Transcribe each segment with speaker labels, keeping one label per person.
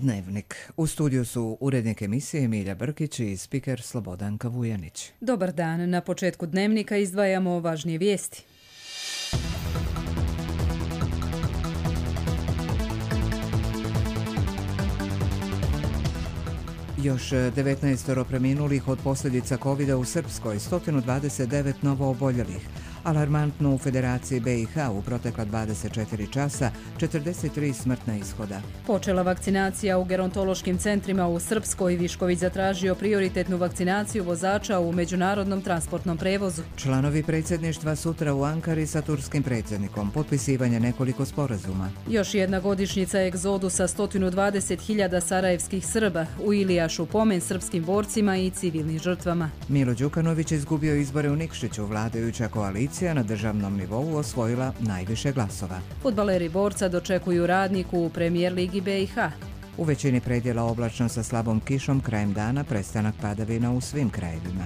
Speaker 1: Dnevnik. U studiju su urednik emisije Emilija Brkić i spiker Slobodanka Vujanić.
Speaker 2: Dobar dan. Na početku Dnevnika izdvajamo važnije vijesti.
Speaker 1: Još 19 preminulih od posljedica COVID-a u Srpskoj, 129 novo oboljelih. Alarmantno u Federaciji BiH u protekla 24 časa, 43 smrtna ishoda.
Speaker 2: Počela vakcinacija u gerontološkim centrima u Srpskoj. Višković zatražio prioritetnu vakcinaciju vozača u međunarodnom transportnom prevozu.
Speaker 1: Članovi predsjedništva sutra u Ankari sa turskim predsjednikom. Potpisivanje nekoliko sporazuma.
Speaker 2: Još jedna godišnjica egzodusa 120.000 sarajevskih Srba. U Ilijašu pomen srpskim borcima i civilnim žrtvama.
Speaker 1: Milo Đukanović izgubio izbore u Nikšiću. Vladajuća koalicija na državnom nivou osvojila najviše glasova.
Speaker 2: Fudbaleri Borca dočekuju Radniku u Premijer ligi BiH.
Speaker 1: U većini predjela oblačno sa slabom kišom, krajem dana prestanak padavina u svim krajevima.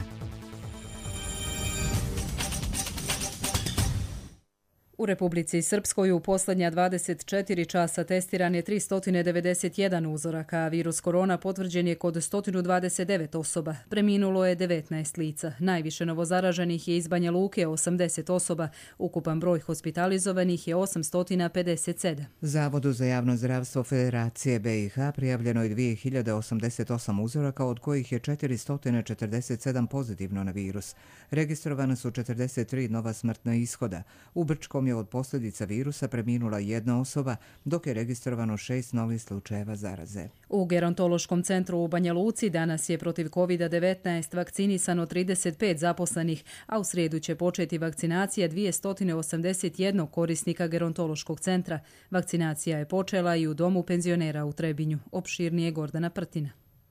Speaker 2: U Republici Srpskoj u posljednja 24 časa testiran je 391 uzoraka, a virus korona potvrđen je kod 129 osoba. Preminulo je 19 lica. Najviše novozaraženih je iz Banja Luke 80 osoba. Ukupan broj hospitalizovanih je 857.
Speaker 1: Zavodu za javno zdravstvo Federacije BiH prijavljeno je 2088 uzoraka, od kojih je 447 pozitivno na virus. Registrovana su 43 nova smrtna ishoda. U Brčkom je od posljedica virusa preminula jedna osoba, dok je registrovano 6 novih slučajeva zaraze.
Speaker 2: U gerontološkom centru u Banja Luci danas je protiv COVID-19 vakcinisano 35 zaposlenih, a u srijedu će početi vakcinacija 281 korisnika gerontološkog centra. Vakcinacija je počela i u domu penzionera u Trebinju. Opširnije Gordana Prtina.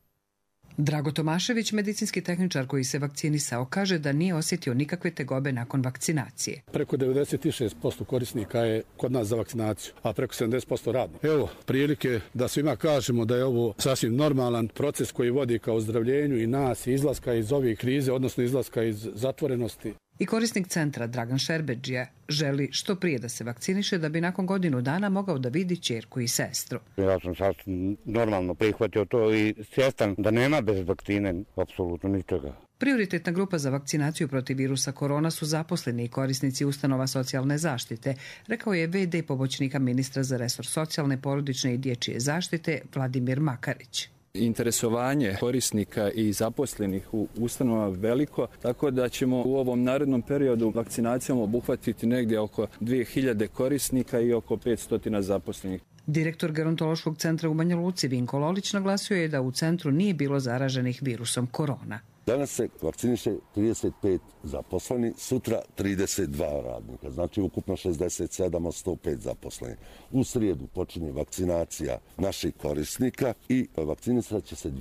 Speaker 3: Drago Tomašević, medicinski tehničar koji se vakcinisao, kaže da nije osjetio nikakve tegobe nakon vakcinacije.
Speaker 4: Preko 96% korisnika je kod nas za vakcinaciju, a preko 70% radno. Evo, prilike da svima kažemo da je ovo sasvim normalan proces koji vodi ka ozdravljenju i nas, i izlaska iz ovih krize, odnosno izlaska iz zatvorenosti.
Speaker 3: I korisnik centra Dragan Šerbeđija želi što prije da se vakciniše da bi nakon godinu dana mogao da vidi ćerku i sestru.
Speaker 5: Ja sam sasvim normalno prihvatio to i svjestan da nema bez vakcine apsolutno ničega.
Speaker 3: Prioritetna grupa za vakcinaciju protiv virusa korona su zaposleni i korisnici ustanova socijalne zaštite, rekao je VD pomoćnika ministra za resor socijalne, porodične i dječje zaštite Vladimir Makarić.
Speaker 6: Interesovanje korisnika i zaposlenih u ustanovama veliko, tako da ćemo u ovom narednom periodu vakcinacijom obuhvatiti negdje oko 2000 korisnika i oko 500 zaposlenih.
Speaker 3: Direktor gerontološkog centra u Banja Luci Vinko Lolić naglasio je da u centru nije bilo zaraženih virusom korona.
Speaker 7: Danas se vakciniše 35 zaposleni, sutra 32 radnika, znači ukupno 67 od 105 zaposleni. U srijedu počinje vakcinacija naših korisnika i vakcinisat će se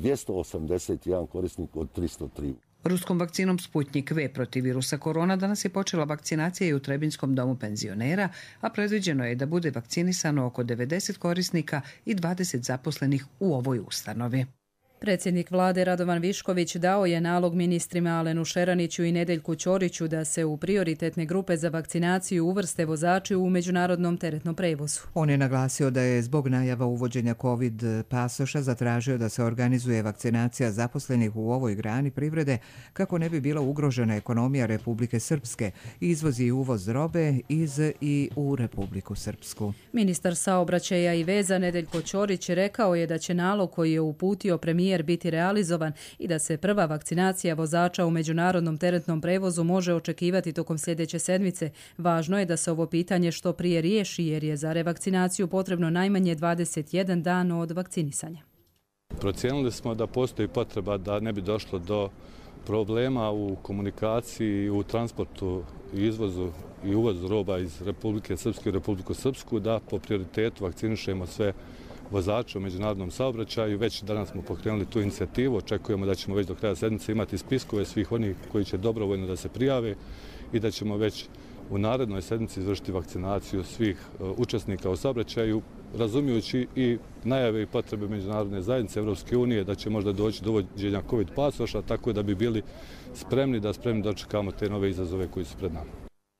Speaker 7: 281 korisnik od 303.
Speaker 3: Ruskom vakcinom Sputnik V protiv virusa korona danas je počela vakcinacija i u Trebinskom domu penzionera, a predviđeno je da bude vakcinisano oko 90 korisnika i 20 zaposlenih u ovoj ustanovi.
Speaker 2: Predsjednik vlade Radovan Višković dao je nalog ministrima Alenu Šeraniću i Nedeljku Ćoriću da se u prioritetne grupe za vakcinaciju uvrste vozači u međunarodnom teretnom prevozu.
Speaker 1: On je naglasio da je zbog najava uvođenja COVID pasoša zatražio da se organizuje vakcinacija zaposlenih u ovoj grani privrede kako ne bi bila ugrožena ekonomija Republike Srpske, izvoz i uvoz robe iz i u Republiku Srpsku.
Speaker 2: Ministar saobraćaja i veza Nedeljko Ćorić rekao je da će nalog koji je uputio premijer biti realizovan i da se prva vakcinacija vozača u međunarodnom teretnom prevozu može očekivati tokom sljedeće sedmice. Važno je da se ovo pitanje što prije riješi jer je za revakcinaciju potrebno najmanje 21 dan od vakcinisanja.
Speaker 8: Procijenili smo da postoji potreba da ne bi došlo do problema u komunikaciji, u transportu i izvozu i uvozu roba iz Republike Srpske u Republiku Srpsku, da po prioritetu vakcinišemo sve vozača u međunarodnom saobraćaju. Već danas smo pokrenuli tu inicijativu, očekujemo da ćemo već do kraja sedmice imati spiskove svih onih koji će dobrovoljno da se prijave i da ćemo već u narednoj sedmici izvršiti vakcinaciju svih učesnika u saobraćaju, razumijući i najave i potrebe međunarodne zajednice Evropske unije da će možda doći do uvođenja COVID pasoša, tako da bi bili spremni da dočekamo te nove izazove koji su pred nama.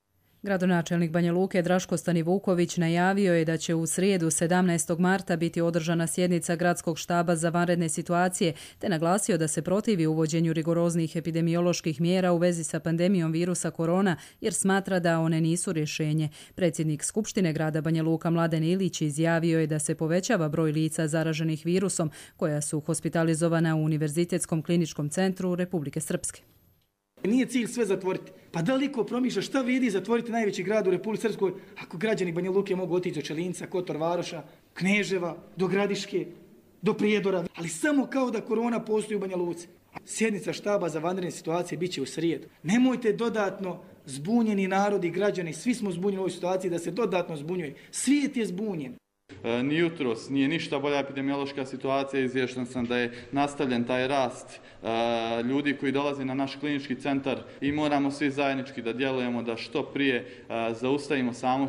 Speaker 2: Gradonačelnik Banja Luke Draško Stanivuković najavio je da će u srijedu 17. marta biti održana sjednica Gradskog štaba za vanredne situacije, te naglasio da se protivi uvođenju rigoroznijih epidemioloških mjera u vezi sa pandemijom virusa korona, jer smatra da one nisu rješenje. Predsjednik Skupštine grada Banja Luka Mladen Ilić izjavio je da se povećava broj lica zaraženih virusom koja su hospitalizovana u Univerzitetskom kliničkom centru Republike Srpske.
Speaker 9: Nije cilj sve zatvoriti. Pa da li ko promišlja šta vidi zatvoriti najveći grad u Republici Srpskoj ako građani Banja Luke mogu otići od Čelinca, Kotor Varoša, Kneževa, do Gradiške, do Prijedora, ali samo kao da korona postoji u Banja Luci. Sjednica štaba za vanredne situacije bit će u srijedu. Nemojte dodatno zbunjeni narod i građani, svi smo zbunjeni u ovoj situaciji da se dodatno zbunjuje. Svijet je zbunjen.
Speaker 10: Ni jutros nije ništa bolja epidemiološka situacija, izvješten sam da je nastavljen taj rast ljudi koji dolaze na naš klinički centar i moramo svi zajednički da djelujemo da što prije zaustavimo samo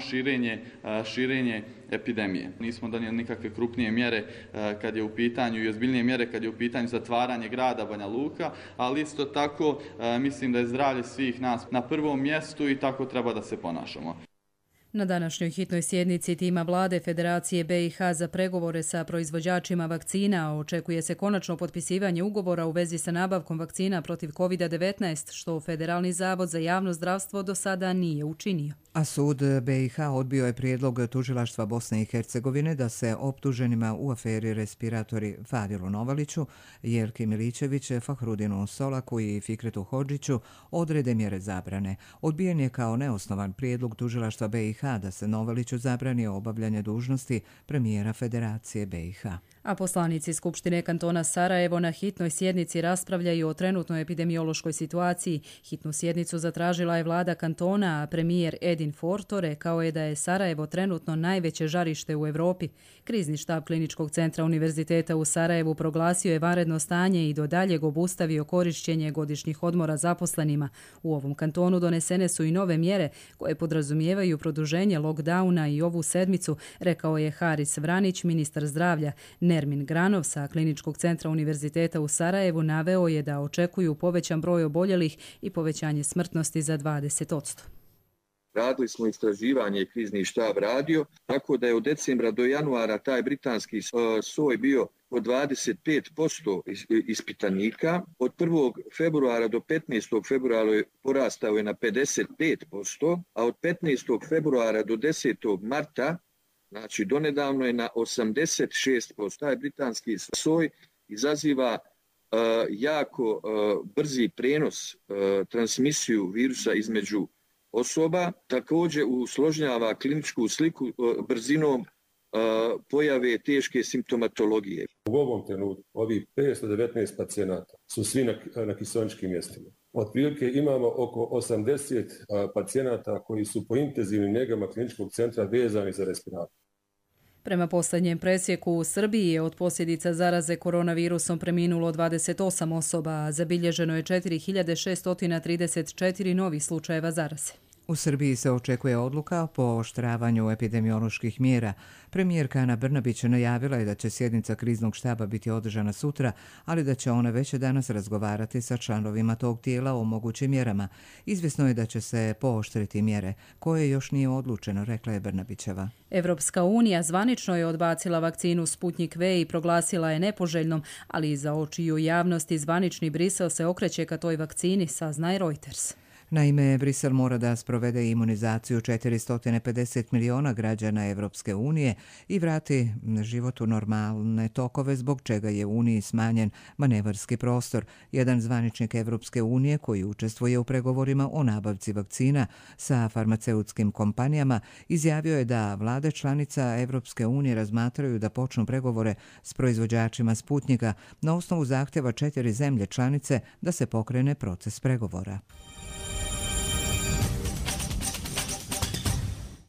Speaker 10: širenje epidemije. Nismo donijeli nikakve krupnije mjere kad je u pitanju i ozbiljnije mjere kad je u pitanju zatvaranje grada Banja Luka, ali isto tako mislim da je zdravlje svih nas na prvom mjestu i tako treba da se ponašamo.
Speaker 2: Na današnjoj hitnoj sjednici tima vlade Federacije BiH za pregovore sa proizvođačima vakcina očekuje se konačno potpisivanje ugovora u vezi sa nabavkom vakcina protiv COVID-19, što Federalni zavod za javno zdravstvo do sada nije učinio.
Speaker 1: A sud BiH odbio je prijedlog tužilaštva Bosne i Hercegovine da se optuženima u aferi respiratori Fadilu Novaliću, Jelki Milićević, Fahrudinu Solaku i Fikretu Hodžiću odrede mjere zabrane. Odbijen je kao neosnovan prijedlog tužilaštva BiH da se Novaliću zabrani obavljanje dužnosti premijera Federacije BiH.
Speaker 2: A poslanici Skupštine kantona Sarajevo na hitnoj sjednici raspravljaju o trenutnoj epidemiološkoj situaciji. Hitnu sjednicu zatražila je vlada kantona, a premijer Edin Forto rekao je da je Sarajevo trenutno najveće žarište u Europi. Krizni štab Kliničkog centra Univerziteta u Sarajevu proglasio je vanredno stanje i do daljeg obustavio korišćenje godišnjih odmora zaposlenima. U ovom kantonu donesene su i nove mjere koje podrazumijevaju produženje lockdowna i ovu sedmicu, rekao je Haris Vranić, ministar zdravlja. Nermin Granov sa Kliničkog centra Univerziteta u Sarajevu naveo je da očekuju povećan broj oboljelih i povećanje smrtnosti za 20%.
Speaker 11: Radili smo istraživanje i krizni štab radio, tako da je od decembra do januara taj britanski soj bio od 25% ispitanika. Od 1. februara do 15. februara porastao je na 55%, a od 15. februara do 10. marta, znači donedavno je na 86%. Taj britanski soj izaziva jako brzi prenos, transmisiju virusa između osoba, također usložnjava kliničku sliku brzinom pojave teške simptomatologije.
Speaker 12: U ovom trenutku ovih 519 pacijenata su svi na kiseoničkim mjestima. Otprilike imamo oko 80 pacijenata koji su po intenzivnim njegama kliničkog centra vezani za respirator.
Speaker 2: Prema posljednjem presjeku u Srbiji je od posljedica zaraze koronavirusom preminulo 28 osoba, a zabilježeno je 4634 novih slučajeva zaraze.
Speaker 1: U Srbiji se očekuje odluka o pooštravanju epidemioloških mjera. Premijerka Ana Brnabić najavila je da će sjednica kriznog štaba biti održana sutra, ali da će ona već danas razgovarati sa članovima tog tijela o mogućim mjerama. Izvjesno je da će se pooštriti mjere, koje još nije odlučeno, rekla je Brnabićeva.
Speaker 2: Evropska unija zvanično je odbacila vakcinu Sputnik V i proglasila je nepoželjnom, ali iza očiju javnosti zvanični Brisel se okreće ka toj vakcini, saznaje Reuters.
Speaker 1: Naime, Brisel mora da sprovede imunizaciju 450 miliona građana Evropske unije i vrati život u normalne tokove, zbog čega je Uniji smanjen manevarski prostor. Jedan zvaničnik Evropske unije koji učestvuje u pregovorima o nabavci vakcina sa farmaceutskim kompanijama izjavio je da vlade članica Evropske unije razmatraju da počnu pregovore s proizvođačima Sputnika na osnovu zahtjeva 4 zemlje članice da se pokrene proces pregovora.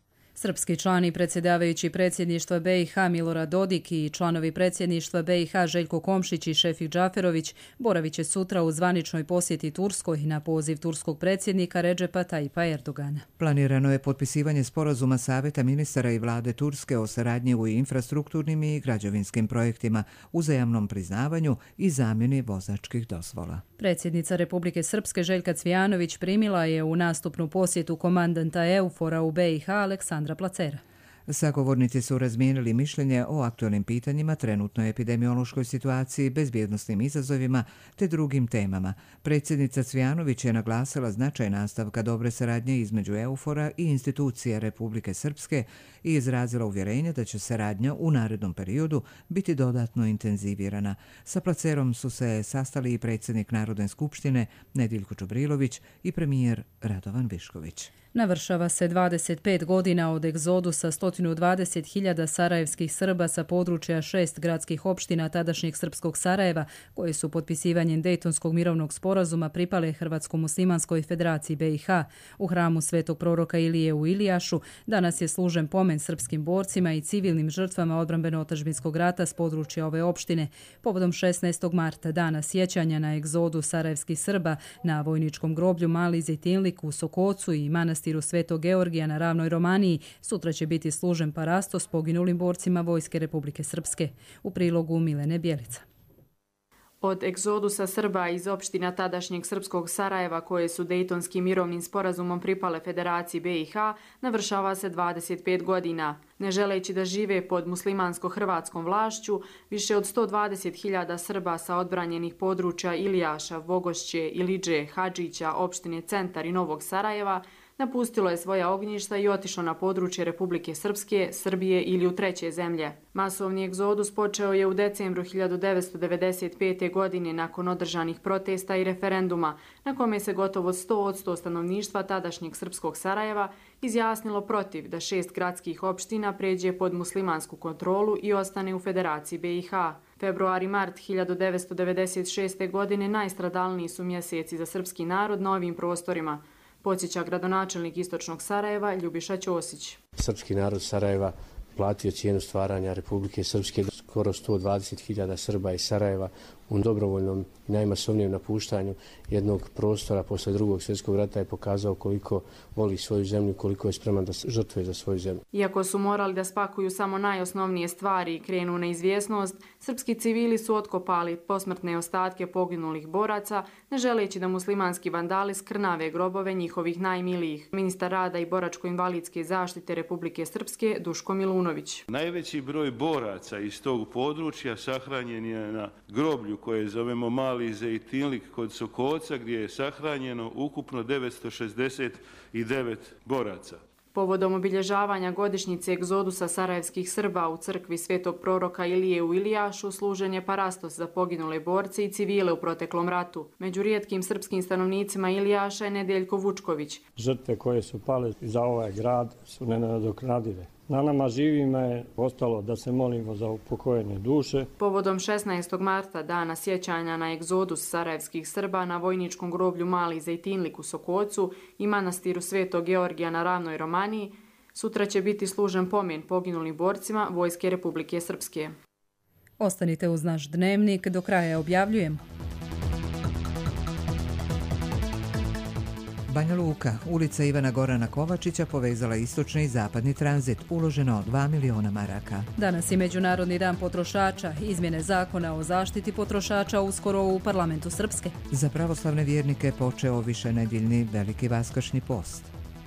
Speaker 2: Srpski član i predsjedavajući predsjedništva BiH Milorad Dodik i članovi predsjedništva BiH Željko Komšić i Šefik Džaferović boravit će sutra u zvaničnoj posjeti Turskoj na poziv turskog predsjednika Redžepa Tajipa Erdogana.
Speaker 1: Planirano je potpisivanje sporazuma Saveta ministara i vlade Turske o saradnji u infrastrukturnim i građevinskim projektima, uzajamnom priznavanju i zamjeni vozačkih dozvola.
Speaker 2: Predsjednica Republike Srpske Željka Cvijanović primila je u nastupnu posjetu komandanta EUFOR-a u BiH Aleksandra Placera.
Speaker 1: Sagovornici su razmijenili mišljenje o aktualnim pitanjima, trenutnoj epidemiološkoj situaciji, bezbjednosnim izazovima te drugim temama. Predsjednica Cvijanović je naglasila značaj nastavka dobre saradnje između EUFOR-a i institucije Republike Srpske i izrazila uvjerenje da će saradnja u narednom periodu biti dodatno intenzivirana. Sa Placerom su se sastali i predsjednik Narodne skupštine Nediljko Čobrilović i premijer Radovan Višković.
Speaker 2: Navršava se 25 godina od egzodusa 120.000 sarajevskih Srba sa područja 6 gradskih opština tadašnjeg srpskog Sarajeva, koje su potpisivanjem Dejtonskog mirovnog sporazuma pripale Hrvatsko-muslimanskoj federaciji BiH. U hramu Svetog proroka Ilije u Ilijašu danas je služen pomen srpskim borcima i civilnim žrtvama odbrambeno-otadžbinskog rata s područja ove opštine. Povodom 16. marta, dana sjećanja na egzodu sarajevskih Srba, na vojničkom groblju Mali Zejtinlik u Sokocu i manastiru Svetog Georgija na Ravnoj Romaniji, sutra će biti služen parastos poginulim borcima Vojske Republike Srpske. U prilogu Milene Bjelica.
Speaker 13: Od egzodusa Srba iz opština tadašnjeg srpskog Sarajeva, koje su Dejtonskim mirovnim sporazumom pripale Federaciji BiH, navršava se 25 godina. Ne želeći da žive pod muslimansko-hrvatskom vlašću, više od 120.000 Srba sa odbranjenih područja Ilijaša, Vogošće, Ilidže, Hadžića, opštine Centar i Novog Sarajeva, napustilo je svoja ognjišta i otišlo na područje Republike Srpske, Srbije ili u treće zemlje. Masovni egzodus počeo je u decembru 1995. godine nakon održanih protesta i referenduma, na kome se gotovo 100% stanovništva tadašnjeg srpskog Sarajeva izjasnilo protiv da 6 gradskih opština pređe pod muslimansku kontrolu i ostane u Federaciji BiH. Februar i mart 1996. godine najstradalniji su mjeseci za srpski narod na ovim prostorima, podsjeća gradonačelnik istočnog Sarajeva Ljubiša Ćosić.
Speaker 14: Srpski narod Sarajeva platio cijenu stvaranja Republike Srpske, skoro 120.000 Srba iz Sarajeva u dobrovoljnom i najmasovnijem napuštanju jednog prostora posle Drugog svjetskog rata je pokazao koliko voli svoju zemlju, koliko je spreman da žrtvuje za svoju zemlju.
Speaker 13: Iako su morali da spakuju samo najosnovnije stvari i krenu na izvjesnost, srpski civili su otkopali posmrtne ostatke poginulih boraca, ne želeći da muslimanski vandali skrnave grobove njihovih najmilijih. Ministar rada i boračko-invalidske zaštite Republike Srpske Duško Milunović.
Speaker 15: Najveći broj boraca iz tog područja sahranjen je na groblju koje zovemo Mali Zejtinlik kod Sokoca, gdje je sahranjeno ukupno 969 boraca.
Speaker 13: Povodom obilježavanja godišnjice egzodusa sarajevskih Srba u crkvi Svetog proroka Ilije u Ilijašu služen je parastos za poginule borce i civile u proteklom ratu. Među rijetkim srpskim stanovnicima Ilijaša je Nedeljko Vučković.
Speaker 16: Žrtve koje su pale za ovaj grad su nenadoknadive. Na nama živima je ostalo da se molimo za upokojene duše.
Speaker 13: Povodom 16. marta, dana sjećanja na egzodus sarajevskih Srba na vojničkom groblju Mali Zejtinlik u Sokocu i manastiru Svetog Georgija na Ravnoj Romaniji, sutra će biti služen pomen poginulim borcima Vojske Republike Srpske.
Speaker 2: Ostanite uz naš dnevnik, do kraja objavljujemo.
Speaker 1: Banja Luka, ulica Ivana Gorana Kovačića povezala istočni i zapadni tranzit, uloženo 2 miliona maraka.
Speaker 2: Danas je Međunarodni dan potrošača, izmjene zakona o zaštiti potrošača uskoro u parlamentu Srpske.
Speaker 1: Za pravoslavne vjernike počeo višenedjeljni veliki vaskršnji post.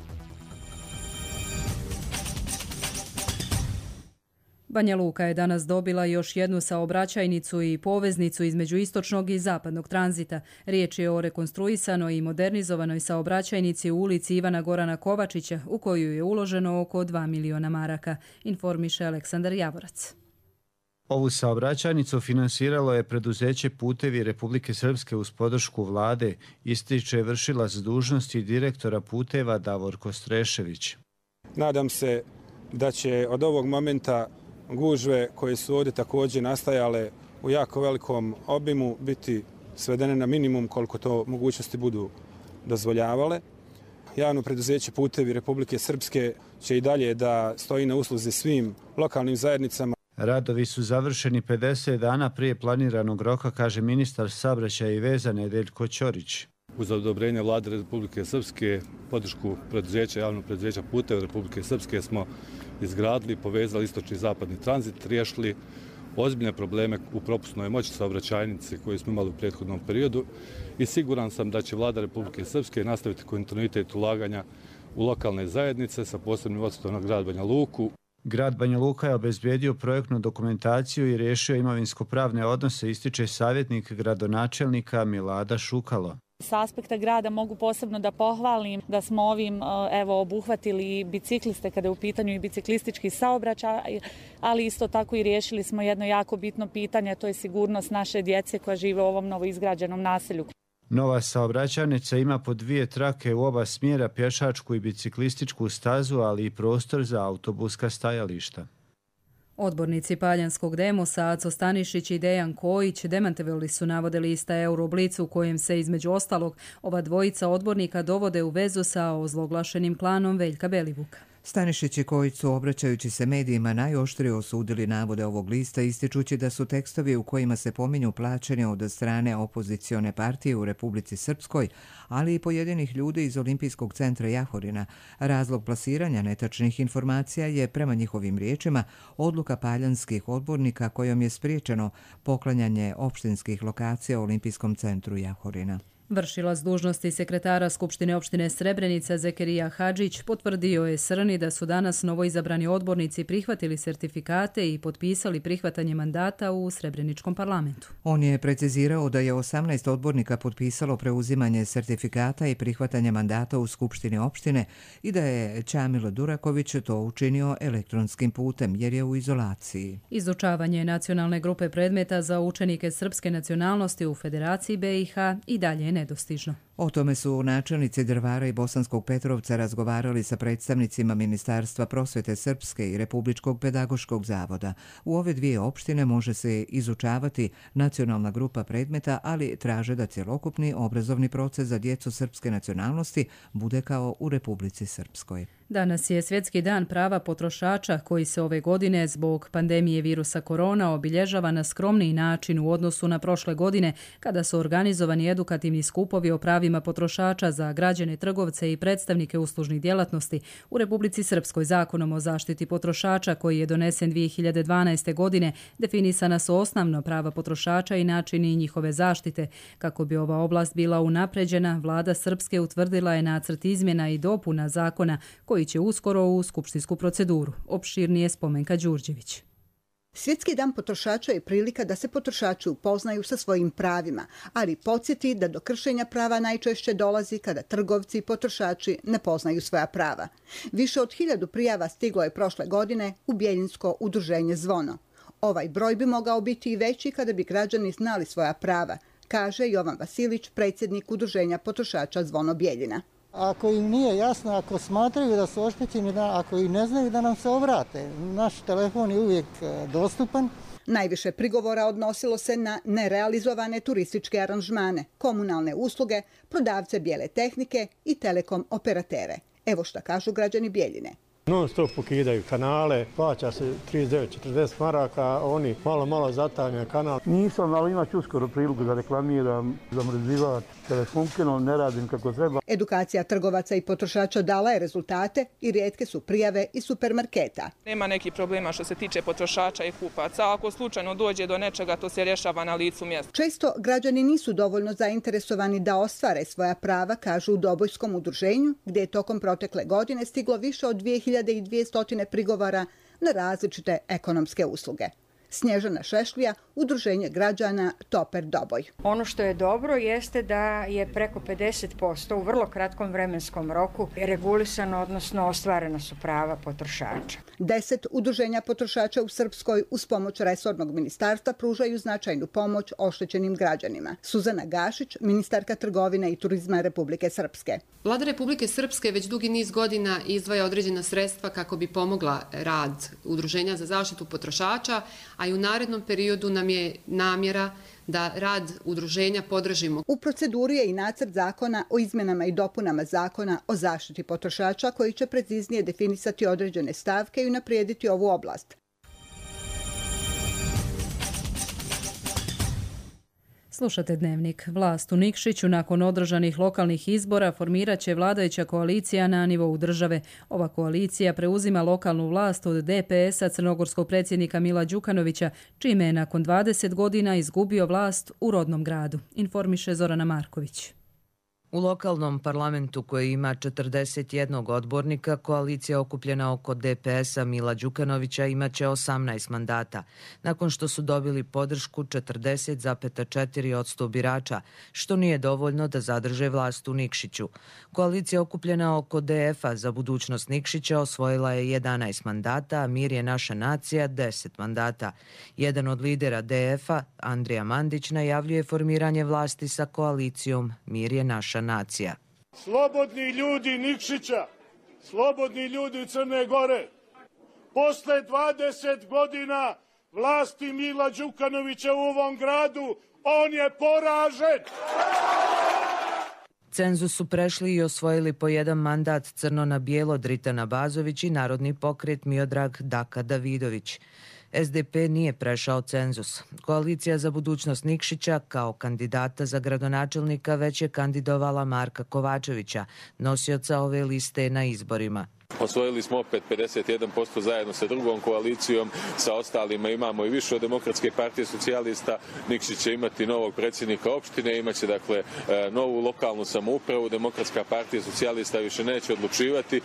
Speaker 2: Banja Luka je danas dobila još jednu saobraćajnicu i poveznicu između istočnog i zapadnog tranzita. Riječ je o rekonstruisanoj i modernizovanoj saobraćajnici u ulici Ivana Gorana Kovačića, u koju je uloženo oko 2 miliona maraka, informiše Aleksandar Javorac.
Speaker 17: Ovu saobraćajnicu finansiralo je preduzeće Putevi Republike Srpske uz podršku vlade, ističe vršilac dužnosti direktora puteva Davorko Strešević.
Speaker 18: Nadam se da će od ovog momenta gužve koje su ovdje također nastajale u jako velikom obimu biti svedene na minimum koliko to mogućnosti budu dozvoljavale. Javno preduzeće Putevi Republike Srpske će i dalje da stoji na usluzi svim lokalnim zajednicama.
Speaker 17: Radovi su završeni 50 dana prije planiranog roka, kaže ministar saobraćaja i veza Nedeljko Ćorić.
Speaker 8: Uz odobrenje Vlade Republike Srpske, podršku javnog preduzeća Putevi Republike Srpske smo izgradili, povezali istočni i zapadni tranzit, riješili ozbiljne probleme u propusnoj moći saobraćajnice koje smo imali u prethodnom periodu i siguran sam da će Vlada Republike Srpske nastaviti kontinuitet ulaganja u lokalne zajednice sa posebnim vodstvom na grad Banja Luku.
Speaker 17: Grad Banja Luka je obezbijedio projektnu dokumentaciju i riješio imovinsko-pravne odnose, ističe savjetnik gradonačelnika Milada Šukalo.
Speaker 19: Sa aspekta grada mogu posebno da pohvalim da smo ovim obuhvatili bicikliste kada je u pitanju i biciklistički saobraćaj, ali isto tako i riješili smo jedno jako bitno pitanje, to je sigurnost naše djece koja žive u ovom novoizgrađenom naselju.
Speaker 17: Nova saobraćajnica ima po 2 trake u oba smjera, pješačku i biciklističku stazu, ali i prostor za autobuska stajališta.
Speaker 2: Odbornici Paljanskog Demosa Aco Stanišić i Dejan Kojić demantovali su navode lista Euroblic u kojem se između ostalog ova dvojica odbornika dovode u vezu sa ozloglašenim klanom Veljka Belivuka.
Speaker 1: Stanišić i Kojić su, obraćajući se medijima, najoštrije osudili navode ovog lista, ističući da su tekstovi u kojima se pominju plaćanja od strane opozicione partije u Republici Srpskoj, ali i pojedinih ljudi iz Olimpijskog centra Jahorina. Razlog plasiranja netačnih informacija je, prema njihovim riječima, odluka paljanskih odbornika kojom je spriječeno poklanjanje opštinskih lokacija Olimpijskom centru Jahorina.
Speaker 2: Vršilac dužnosti sekretara Skupštine opštine Srebrenica Zekerija Hadžić potvrdio je Srni da su danas novoizabrani odbornici prihvatili sertifikate i potpisali prihvatanje mandata u Srebreničkom parlamentu.
Speaker 1: On je precizirao da je 18 odbornika potpisalo preuzimanje sertifikata i prihvatanje mandata u Skupštini opštine i da je Ćamil Duraković to učinio elektronskim putem jer je u izolaciji.
Speaker 2: Izučavanje nacionalne grupe predmeta za učenike srpske nacionalnosti u Federaciji BiH i dalje je nedostižno.
Speaker 1: O tome su načelnici Drvara i Bosanskog Petrovca razgovarali sa predstavnicima Ministarstva prosvete Srpske i Republičkog pedagoškog zavoda. U ove dvije opštine može se izučavati nacionalna grupa predmeta, ali traže da cjelokupni obrazovni proces za djecu srpske nacionalnosti bude kao u Republici Srpskoj.
Speaker 2: Danas je Svjetski dan prava potrošača koji se ove godine zbog pandemije virusa korona obilježava na skromniji način u odnosu na prošle godine kada su organizovani edukativni skupovi o pravima potrošača za građane, trgovce i predstavnike uslužnih djelatnosti. U Republici Srpskoj zakonom o zaštiti potrošača koji je donesen 2012. godine definisana su osnovna prava potrošača i načini njihove zaštite. Kako bi ova oblast bila unapređena, Vlada Srpske utvrdila je nacrt izmjena i dopuna zakona koji će uskoro u skupštinsku proceduru. Opširnije Spomenka Đurđević.
Speaker 20: Svjetski dan potrošača je prilika da se potrošači upoznaju sa svojim pravima, ali podsjeti da do kršenja prava najčešće dolazi kada trgovci i potrošači ne poznaju svoja prava. Više od 1000 prijava stiglo je prošle godine u Bjeljinsko udruženje Zvono. Ovaj broj bi mogao biti i veći kada bi građani znali svoja prava, kaže Jovan Vasilić, predsjednik udruženja potrošača Zvono Bjeljina.
Speaker 21: Ako im nije jasno, ako smatraju da su oštećeni, ako i ne znaju da nam se obrate, naš telefon je uvijek dostupan.
Speaker 20: Najviše prigovora odnosilo se na nerealizovane turističke aranžmane, komunalne usluge, prodavce bijele tehnike i telekom operatere. Evo šta kažu građani Bjeljine.
Speaker 21: Non stop pokidaju kanale, plaća se 39-40 maraka, oni malo zatavljaju kanal. Nisam, ali imat ću uskoro priliku da reklamiram zamrzivač telefonke, no ne radim kako treba.
Speaker 20: Edukacija trgovaca i potrošača dala je rezultate i rijetke su prijave iz supermarketa.
Speaker 22: Nema nekih problema što se tiče potrošača i kupaca. Ako slučajno dođe do nečega, to se rješava na licu mjesta.
Speaker 20: Često građani nisu dovoljno zainteresovani da ostvare svoja prava, kažu u Dobojskom udruženju, gdje je tokom protekle godine stiglo više od 2200 prigovora na različite ekonomske usluge. Snježana Šešlija, udruženje građana Toper Doboj.
Speaker 23: Ono što je dobro jeste da je preko 50% u vrlo kratkom vremenskom roku regulisano, odnosno ostvarena su prava potrošača.
Speaker 20: 10 udruženja potrošača u Srpskoj uz pomoć resornog ministarstva pružaju značajnu pomoć oštećenim građanima. Suzana Gašić, ministarka trgovine i turizma Republike Srpske.
Speaker 24: Vlada Republike Srpske već dugi niz godina izdvaja određena sredstva kako bi pomogla rad udruženja za zaštitu potrošača, a i u narednom periodu nam je namjera da rad udruženja podržimo.
Speaker 20: U proceduri je i nacrt zakona o izmenama i dopunama zakona o zaštiti potrošača koji će preciznije definisati određene stavke i unaprijediti ovu oblast.
Speaker 2: Slušate Dnevnik. Vlast u Nikšiću nakon održanih lokalnih izbora formirat će vladajuća koalicija na nivou države. Ova koalicija preuzima lokalnu vlast od DPS-a crnogorskog predsjednika Mila Đukanovića, čime je nakon 20 godina izgubio vlast u rodnom gradu, informiše Zorana Marković.
Speaker 4: U lokalnom parlamentu koji ima 41 odbornika, koalicija okupljena oko DPS-a Mila Đukanovića imaće 18 mandata, nakon što su dobili podršku 40,4% birača, što nije dovoljno da zadrže vlast u Nikšiću. Koalicija okupljena oko DF-a za budućnost Nikšića osvojila je 11 mandata, a Mir je naša nacija 10 mandata. Jedan od lidera DF-a, Andrija Mandić, najavljuje formiranje vlasti sa koalicijom Mir je naša nacija.
Speaker 5: Slobodni ljudi Nikšića, slobodni ljudi Crne Gore, posle 20 godina vlasti Mila Đukanovića u ovom gradu, on je poražen!
Speaker 4: Cenzus su prešli i osvojili po jedan mandat Crno na bijelo Dritana Bazović i Narodni pokret Miodrag Daka Davidović. SDP nije prešao cenzus. Koalicija za budućnost Nikšića kao kandidata za gradonačelnika već je kandidovala Marka Kovačevića, nosioca ove liste na izborima.
Speaker 6: Osvojili smo opet 51% zajedno sa drugom koalicijom, sa ostalima imamo i više od Demokratske partije socijalista. Nikšić će imati novog predsjednika opštine, imaće dakle novu lokalnu samoupravu, Demokratska partija socijalista više neće odlučivati.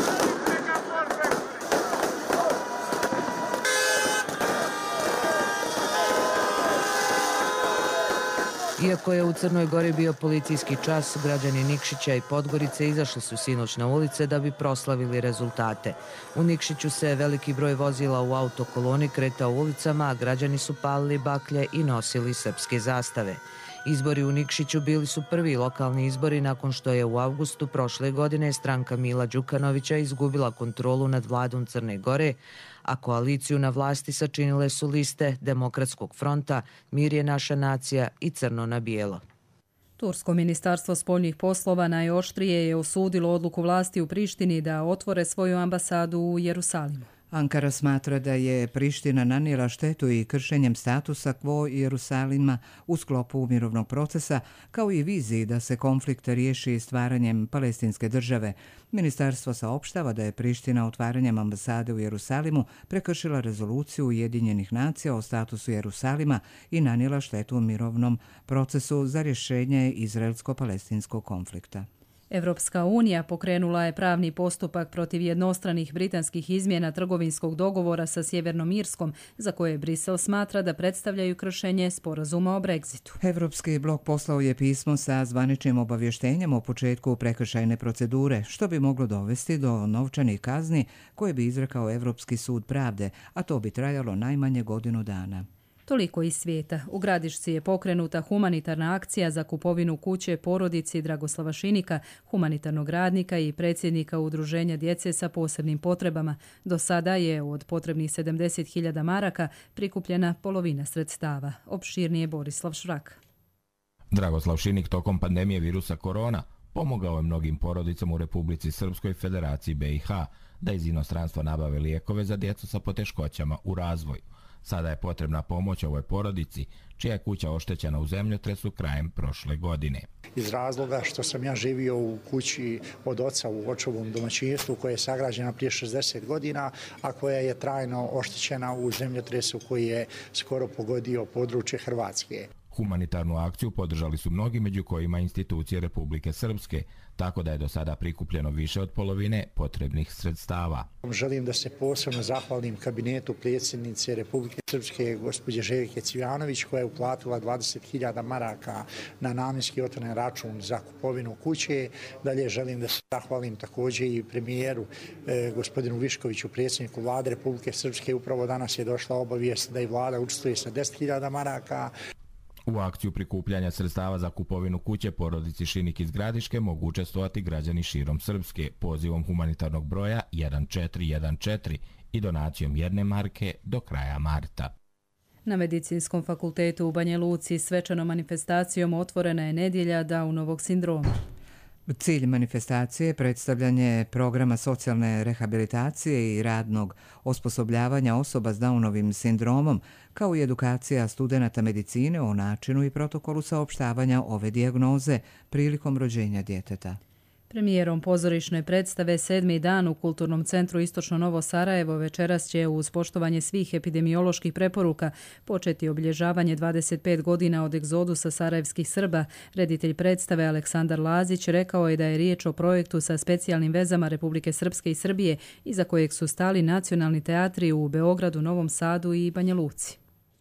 Speaker 4: Iako je u Crnoj Gori bio policijski čas, građani Nikšića i Podgorice izašli su sinoć na ulice da bi proslavili rezultate. U Nikšiću se veliki broj vozila u autokoloni kretao ulicama, a građani su palili baklje i nosili srpske zastave. Izbori u Nikšiću bili su prvi lokalni izbori nakon što je u avgustu prošle godine stranka Mila Đukanovića izgubila kontrolu nad vladom Crne Gore, a koaliciju na vlasti sačinile su liste Demokratskog fronta, Mir je naša nacija i Crno na bijelo.
Speaker 2: Tursko ministarstvo spoljnih poslova najoštrije je osudilo odluku vlasti u Prištini da otvore svoju ambasadu u Jerusalimu.
Speaker 1: Ankara smatra da je Priština nanijela štetu i kršenjem statusa quo Jerusalima u sklopu mirovnog procesa, kao i viziji da se konflikt riješi stvaranjem palestinske države. Ministarstvo saopštava da je Priština otvaranjem ambasade u Jerusalimu prekršila rezoluciju Ujedinjenih nacija o statusu Jerusalima i nanijela štetu u mirovnom procesu za rješenje izraelsko-palestinskog konflikta.
Speaker 2: Evropska unija pokrenula je pravni postupak protiv jednostranih britanskih izmjena trgovinskog dogovora sa Sjevernom Irskom, za koje Brisel smatra da predstavljaju kršenje sporazuma o Brexitu.
Speaker 1: Evropski blok poslao je pismo sa zvaničnim obavještenjem o početku prekršajne procedure, što bi moglo dovesti do novčanih kazni koje bi izrekao Evropski sud pravde, a to bi trajalo najmanje godinu dana.
Speaker 2: Toliko iz svijeta. U Gradišci je pokrenuta humanitarna akcija za kupovinu kuće porodici Dragoslava Šinika, humanitarnog radnika i predsjednika Udruženja djece sa posebnim potrebama. Do sada je od potrebnih 70.000 maraka prikupljena polovina sredstava. Opširnije Borislav Švrak.
Speaker 7: Dragoslav Šinik tokom pandemije virusa korona pomogao je mnogim porodicama u Republici Srpskoj Federaciji BiH da iz inostranstva nabave lijekove za djecu sa poteškoćama u razvoju. Sada je potrebna pomoć ovoj porodici, čija je kuća oštećena u zemljotresu krajem prošle godine.
Speaker 25: Iz razloga što sam ja živio u kući od oca u očevom domaćinstvu koja je sagrađena prije 60 godina, a koja je trajno oštećena u zemljotresu koji je skoro pogodio područje Hrvatske.
Speaker 7: Humanitarnu akciju podržali su mnogi, među kojima institucije Republike Srpske, tako da je do sada prikupljeno više od polovine potrebnih sredstava.
Speaker 25: Želim da se posebno zahvalim kabinetu predsjednice Republike Srpske, gospođe Željke Cvijanović, koja je uplatila 20.000 maraka na namjenski otvoren račun za kupovinu kuće. Dalje želim da se zahvalim također i premijeru gospodinu Viškoviću, predsjedniku vlade Republike Srpske. Upravo danas je došla obavijest da i vlada učestvuje sa 10.000 maraka.
Speaker 7: U akciju prikupljanja sredstava za kupovinu kuće porodici Šinik iz Gradiške mogu učestvovati građani širom Srpske pozivom humanitarnog broja 1414 i donacijom 1 marke do kraja marta.
Speaker 2: Na Medicinskom fakultetu u Banja Luci svečanom manifestacijom otvorena je nedjelja Downovog sindroma.
Speaker 1: Cilj manifestacije je predstavljanje programa socijalne rehabilitacije i radnog osposobljavanja osoba s Downovim sindromom, kao i edukacija studenata medicine o načinu i protokolu saopštavanja ove dijagnoze prilikom rođenja djeteta.
Speaker 2: Premijerom pozorišne predstave 7. dan u Kulturnom centru Istočno Novo Sarajevo večeras će uz poštovanje svih epidemioloških preporuka početi obilježavanje 25 godina od egzodusa sarajevskih Srba. Reditelj predstave Aleksandar Lazić rekao je da je riječ o projektu sa specijalnim vezama Republike Srpske i Srbije, iza kojeg su stali nacionalni teatri u Beogradu, Novom Sadu i Banja Luci.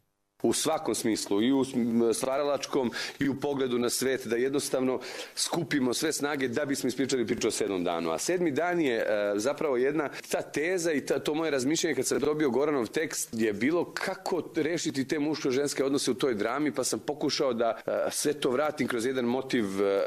Speaker 3: U svakom smislu, i u stvaralačkom i u pogledu na svet, da jednostavno skupimo sve snage da bismo ispričali priču o 7. danu. A 7. dan je zapravo jedna ta teza i to moje razmišljanje kad sam dobio Goranov tekst je bilo kako rešiti te muško-ženske odnose u toj drami, pa sam pokušao da sve to vratim kroz jedan motiv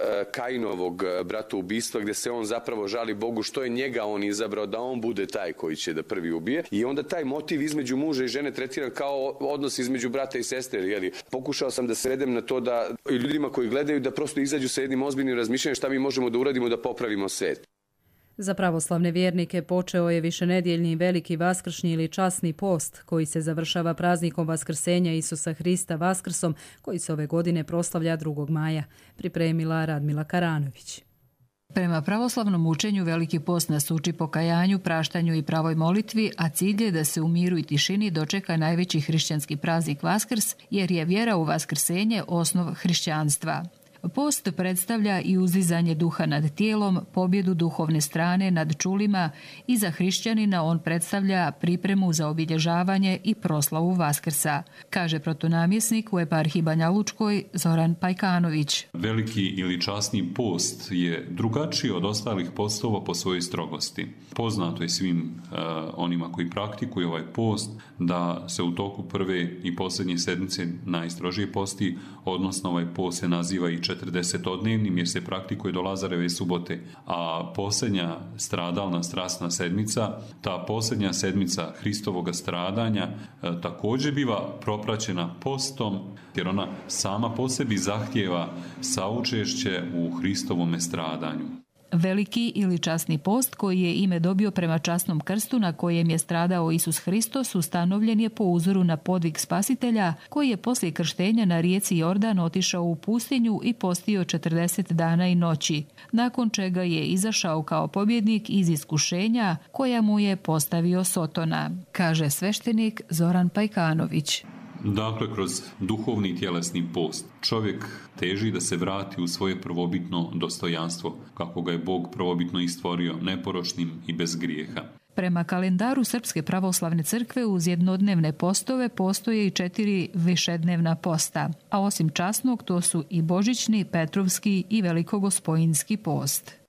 Speaker 3: Kainovog bratoubistva, gde se on zapravo žali Bogu što je njega on izabrao da on bude taj koji će da prvi ubije. I onda taj motiv između muža i žene tretiran kao odnos između brata i sestre, jeli. Pokušao sam da svedem na to da i ljudima koji gledaju da prosto izađu sa jednim ozbiljnim razmišljanjem šta mi možemo da uradimo da popravimo svet.
Speaker 2: Za pravoslavne vjernike počeo je višenedjeljni veliki vaskršnji ili časni post koji se završava praznikom Vaskrsenja Isusa Hrista Vaskrsom koji se ove godine proslavlja 2. maja. Pripremila Radmila Karanović.
Speaker 9: Prema pravoslavnom učenju Veliki post nas uči pokajanju, praštanju i pravoj molitvi, a cilj je da se u miru i tišini dočeka najveći hrišćanski praznik Vaskrs, jer je vjera u vaskrsenje osnov hrišćanstva. Post predstavlja i uzdizanje duha nad tijelom, pobjedu duhovne strane nad čulima i za hrišćanina on predstavlja pripremu za obilježavanje i proslavu Vaskrsa, kaže protonamjesnik u eparhiji Banja Lučkoj Zoran Pajkanović.
Speaker 10: Veliki ili časni post je drugačiji od ostalih postova po svojoj strogosti. Poznato je svim onima koji praktikuju ovaj post da se u toku prve i posljednje sedmice najstrožije posti, odnosno ovaj post se naziva i 40-odnevnim jer se praktikuje do Lazareve subote, a posljednja stradalna strasna sedmica, ta posljednja sedmica Hristovoga stradanja također biva propraćena postom jer ona sama po sebi zahtijeva saučešće u Hristovome stradanju.
Speaker 9: Veliki ili časni post, koji je ime dobio prema časnom krstu na kojem je stradao Isus Hristos, ustanovljen je po uzoru na podvig Spasitelja, koji je poslije krštenja na rijeci Jordan otišao u pustinju i postio 40 dana i noći, nakon čega je izašao kao pobjednik iz iskušenja koja mu je postavio Sotona, kaže sveštenik Zoran Pajkanović.
Speaker 10: Dakle, kroz duhovni i tjelesni post čovjek teži da se vrati u svoje prvobitno dostojanstvo, kako ga je Bog prvobitno i stvorio, neporočnim i bez grijeha.
Speaker 9: Prema kalendaru Srpske pravoslavne crkve uz jednodnevne postove postoje i 4 višednevna posta, a osim časnog to su i božićni, petrovski i velikogospojinski post.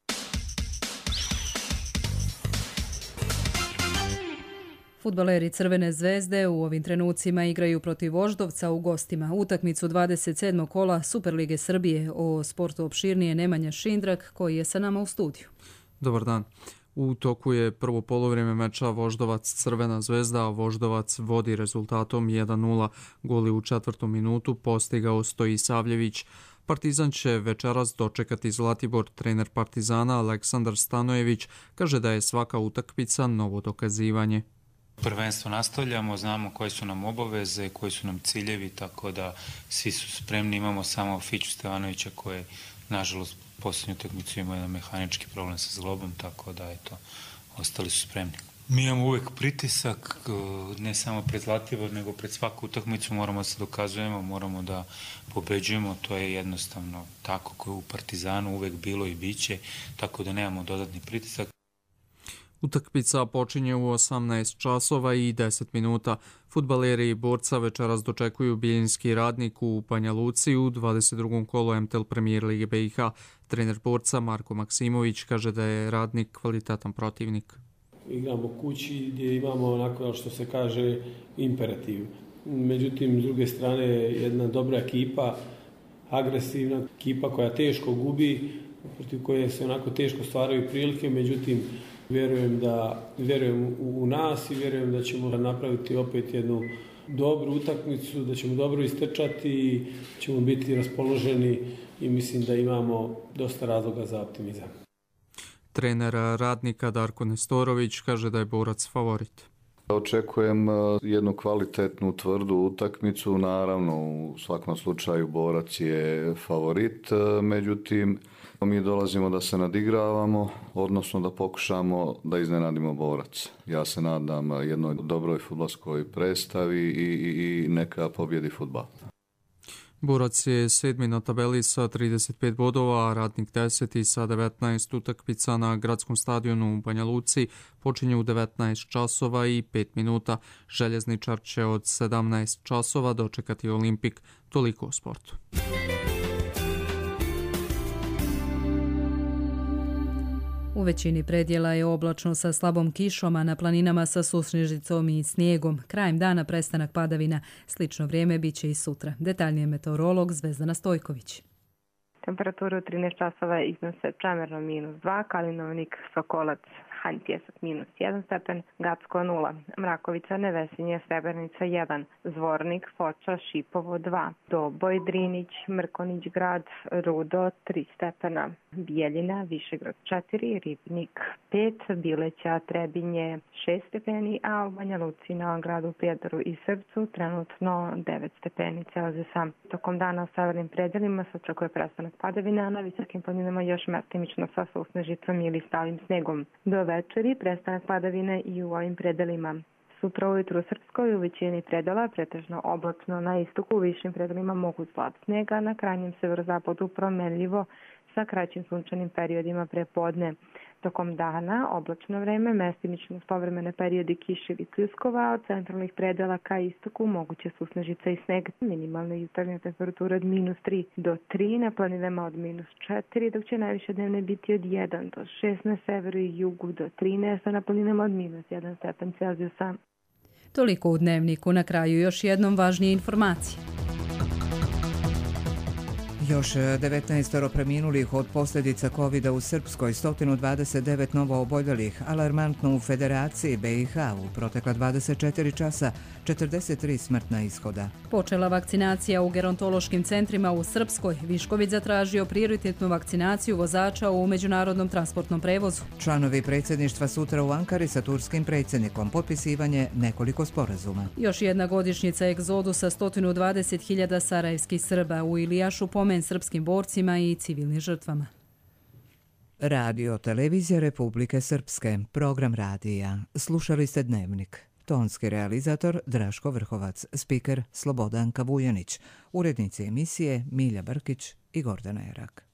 Speaker 2: Fudbaleri Crvene zvezde u ovim trenucima igraju protiv Voždovca u gostima. Utakmicu 27. kola Superlige Srbije. O sportu opširnije Nemanja Šindrak koji je sa nama u studiju.
Speaker 11: Dobar dan. U toku je prvo polovrijeme meča Voždovac Crvena zvezda, a Voždovac vodi rezultatom 1:0. Goli u 4. minutu postigao Stoji Savljević. Partizan će večeras dočekati Zlatibor. Trener Partizana Aleksandar Stanojević kaže da je svaka utakmica novo dokazivanje.
Speaker 12: Prvenstvo nastavljamo, znamo koje su nam obaveze, koji su nam ciljevi, tako da svi su spremni. Imamo samo Fiću Stevanovića koji, nažalost, posljednju utakmicu ima jedan mehanički problem sa zglobom, tako da eto, ostali su spremni. Mi imamo uvek pritisak, ne samo pred Zlatibor, nego pred svaku utakmicu moramo da se dokazujemo, moramo da pobeđujemo, to je jednostavno tako koje u Partizanu uvek bilo i biće, tako da nemamo dodatni pritisak.
Speaker 11: Utakmica počinje u 18 časova i 10 minuta. Fudbaleri Borca večeras dočekuju Bijeljinski Radnik u Banja Luci u 22. kolu MTL Premier Lige BiH. Trener Borca Marko Maksimović kaže da je Radnik kvalitetan protivnik.
Speaker 26: Igramo kući gdje imamo onako što se kaže imperativ. Međutim, s druge strane jedna dobra ekipa, agresivna ekipa koja teško gubi, protiv koje se onako teško stvaraju prilike, međutim vjerujem u nas i vjerujem da ćemo napraviti opet jednu dobru utakmicu, da ćemo dobro istrčati, ćemo biti raspoloženi i mislim da imamo dosta razloga za optimizam.
Speaker 11: Trener Radnika Darko Nestorović kaže da je Borac favorit.
Speaker 8: Očekujem jednu kvalitetnu, tvrdu utakmicu, naravno u svakom slučaju Borac je favorit, međutim mi dolazimo da se nadigravamo, odnosno da pokušamo da iznenadimo Borac. Ja se nadam jednoj dobroj fudbalskoj predstavi i neka pobjedi fudbal.
Speaker 11: Borac je 7. na tabeli sa 35 bodova, a Radnik 10. sa 19. Utakmica na gradskom stadionu u Banja Luci počinje u 19 časova i 5 minuta. Željezničar će od 17 časova dočekati Olimpik. Toliko o sportu.
Speaker 2: U većini predjela je oblačno sa slabom kišom, a na planinama sa susnežicom i snijegom. Krajem dana prestanak padavina. Slično vrijeme bit će i sutra. Detaljnije meteorolog Zvezdana Stojković.
Speaker 13: Temperaturu 13 časova iznose Čemerno -2, Kalinovnik, Sokolac, Hanj Pjesak -1 stepen, Gacko 0, Mrakovica, Nevesinje, Srebrnica 1, Zvornik, Foča, Šipovo 2, Doboj, Drinić, Mrkonić grad, Rudo 3 stepena, Bijeljina, Višegrad 4, Ribnik 5, Bileća, Trebinje 6 stepeni, a u Banja Luci, Novom Gradu, Prijedoru i Srpcu trenutno 9 stepeni Celzijusa. Tokom dana u severnim predelima se očekuje prestanak padavina, a na visokim planinama još mestimično sa susnežicom ili stalim snegom. Do večeri prestanak padavine i u ovim predelima. Sutra ujutru u Srpskoj u većini predela pretežno oblačno, na istoku u višim predelima mogu slab snega, na krajnjem severozapadu promenljivo sa kraćim sunčanim periodima prepodne. Tokom dana oblačno vreme, mestimično povremene periodi kiše ili pljuskova, od centralnih predela ka istoku moguće susnežica i sneg. Minimalna jutarnja temperatura od -3 do 3, na planinama od -4, dok će najviše dnevne biti od 1 do 6 na severu i jugu do 13, a na planinama od -1 stepen Celzijusa.
Speaker 2: Toliko u Dnevniku. Na kraju još jednom važnije informacije.
Speaker 1: Još 19 preminulih od posljedica COVID-a u Srpskoj, 129 novo oboljelih, alarmantno u Federaciji BiH u protekla 24 časa, 43 smrtna ishoda.
Speaker 2: Počela vakcinacija u gerontološkim centrima u Srpskoj. Višković zatražio prioritetnu vakcinaciju vozača u međunarodnom transportnom prevozu.
Speaker 1: Članovi predsjedništva sutra u Ankari sa turskim predsjednikom, potpisivanje nekoliko sporazuma.
Speaker 2: Još jedna godišnjica egzodusa 120.000 sarajevskih Srba u Ilijašu, pomen srpskim borcima i civilnim žrtvama.
Speaker 1: Radio Televizija Republike Srpske, program radija. Slušali ste Dnevnik. Tonski realizator Draško Vrhovac, spiker Slobodanka Vujanić, urednici emisije Milja Brkić i Gordana Erak.